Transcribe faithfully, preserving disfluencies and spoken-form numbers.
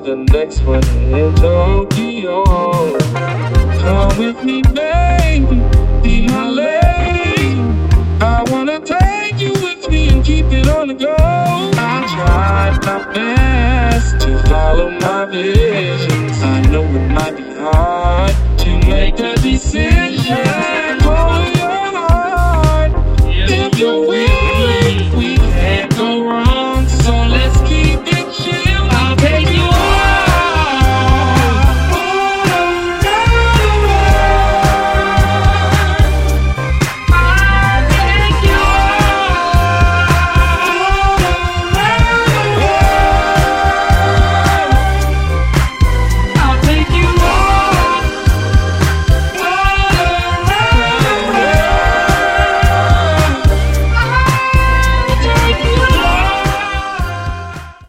the next one in Tokyo. Come with me, baby, be my lady. I wanna take you with me and keep it on the go. I tried my best to follow my visions. I know it might be hard to make a decision.